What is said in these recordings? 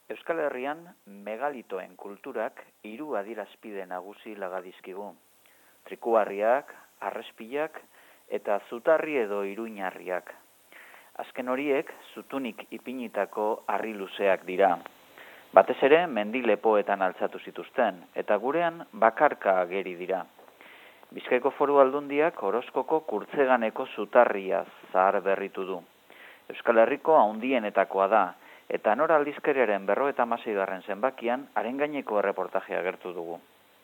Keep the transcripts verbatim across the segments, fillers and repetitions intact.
Euskal Herrian megalitoen kulturak hiru adierazpide nagusi lagadizkigu. Trikuharriak, arrespilak eta zutarri edo iruñarriak. Azken horiek zutunik ipinitako harri luzeak dira. Batez ere mendilepoetan altzatu zituzten eta gurean bakarka ageri dira. Bizkaiko Foru Aldundiak Orozkoko Kurtzeganeko zutarria zahar berritu du. Euskal Herriko handienetakoa da, eta Nora aldizkariaren berrogeita hamaseigarren zenbakian haren gaineko erreportajea agertu dugu.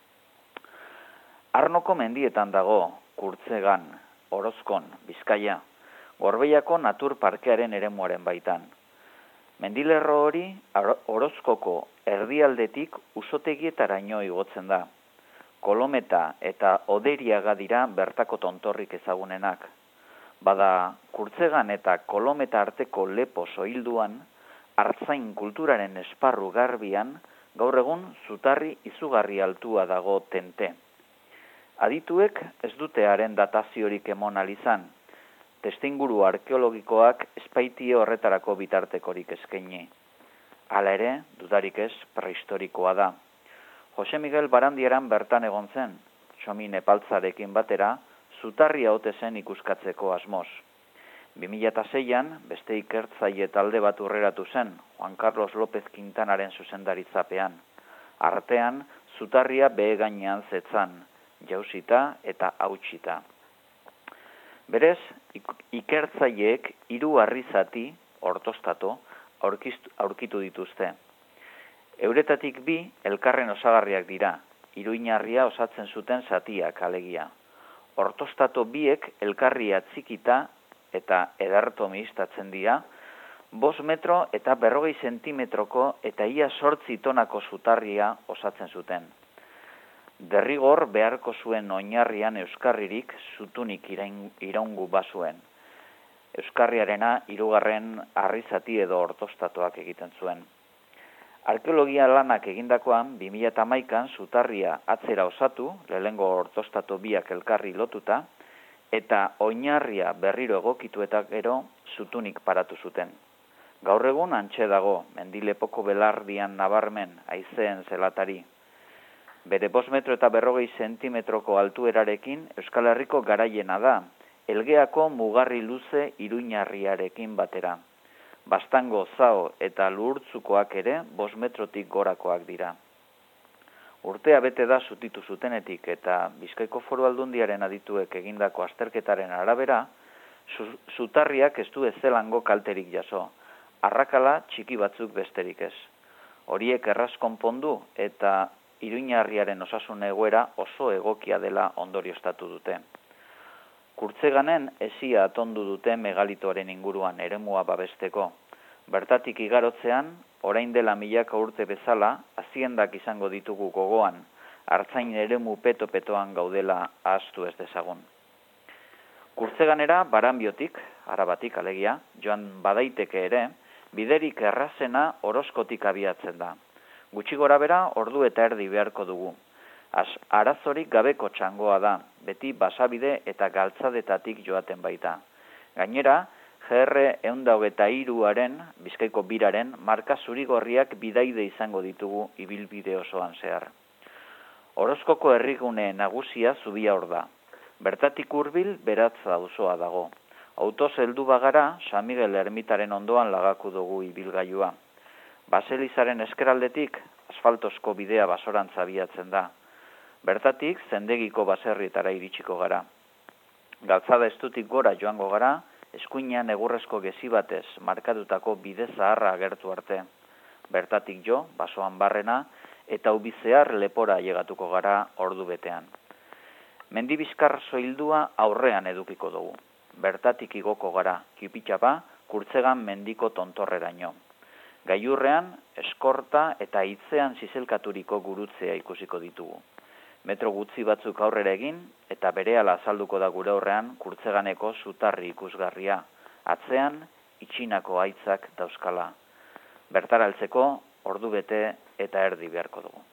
Arnoko mendietan dago, Kurtzegan, Orozkon, Bizkaia, Gorbeiako Natur Parkearen eremuaren baitan. Mendilerro hori Orozkoko erdialdetik Usotegietaraino igotzen da. Kolometa eta Oderiaga dira bertako tontorrik ezagunenak. Bada, Kurtzegan eta Kolometa arteko lepo soilduan, artzain kulturaren esparru garbian, gaur egun zutarri izugarri altua dago tente. Adituek ez dute haren dataziorik emon alizan. Testuinguru arkeologikoak espaitie horretarako bitartekorik eskaini. Hala ere, dudarik ez, prehistorikoa da. Jose Miguel Barandieran bertan egon zen, Txomin Epaltzarekin batera, zutarria ote zen ikuskatzeko asmoz. bi mila seian, beste ikertzaile talde bat urreratu zen, Juan Carlos López Quintanaren zuzendaritzapean. Artean, zutarria behe gainean zetzan, jausita eta hautsita. Berez, ikertzaileek hiru harrizati, ortostato, aurkitu dituzte. Euretatik bi elkarren osagarriak dira, iruñarria osatzen zuten zatiak alegia. Ortostato biek elkarria txikita eta ederto mihistatzen dira, bost metro eta berrogei zentimetroko eta ia sortzi tonako zutarria osatzen zuten. Derrigor beharko zuen oinarrian euskarririk zutunik iraungu bazuen. Euskarriarena hirugarren harrizati edo ortostatoak egiten zuen. Arkeologia lanak egindakoan, bi mila hamaikan zutarria atzera osatu, lehengo ortostato biak elkarri lotuta, eta oinarria berriro egokitu eta gero zutunik paratu zuten. Gaur egun hantxe dago, mendilepoko belardian nabarmen, haizeen zelatari. Bere bost metro eta berrogei zentimetroko altuerarekin Euskal Herriko garaiena da, Elgeako mugarri luze iruñarriarekin batera. Bastango, zao eta lurtzukoak ere bost metrotik gorakoak dira. Urtea bete da zutitu zutenetik eta Bizkaiko Foru Aldundiaren adituek egindako azterketaren arabera, zutarriak ez du ezelango kalterik jaso, arrakala txiki batzuk besterik ez. Horiek erraz konpondu eta iruñarriaren osasun egoera oso egokia dela ondorioztatu dute. Kurtzeganen esia atondu dute megalitoaren inguruan eremua babesteko. Bertatik igarotzean, orain dela milaka urte bezala, haziendak izango ditugu gogoan, artzain eremu peto-petoan gaudela ahaztu ez dezagun. Kurtzeganera Baranbiotik, Arabatik alegia, joan badaiteke ere, biderik errazena Orozkotik abiatzen da. Gutxi gorabera ordu eta erdi beharko dugu. Az, arazorik gabeko txangoa da, beti basabide eta galtzadetatik joaten baita. Gainera, G R ehun eta hogeita hiruaren, Bizkaiko biraren, marka zurigorriak bidaide izango ditugu ibilbide osoan zehar. Orozkoko herrigune nagusia Zubia hor da. Bertatik hurbil Beratza auzoa dago. Autoz heldu bagara, San Miguel ermitaren ondoan lagaku dugu ibilgailua. Baselizaren eskeraldetik, asfaltozko bidea basorantza abiatzen da. Bertatik, zendegiko baserrietara iritsiko gara. Galtzada estutik gora joango gara, eskuinean egurrezko gezi batez markatutako bide zaharra agertu arte. Bertatik jo, basoan barrena, eta ubizear lepora llegatuko gara ordu betean. Mendi bizkar soildua aurrean edukiko dugu. Bertatik igoko gara, kipitxapa, Kurtzegan mendiko tontorreraino. Gailurrean, eskorta eta hitzean zizelkaturiko gurutzea ikusiko ditugu. Metro gutxi batzuk aurrera egin, eta berehala azalduko da gure aurrean Kurtzeganeko zutarri ikusgarria. Atzean, itxinako haitzak dauzkala. Bertara heltzeko, ordu bete eta erdi beharko dugu.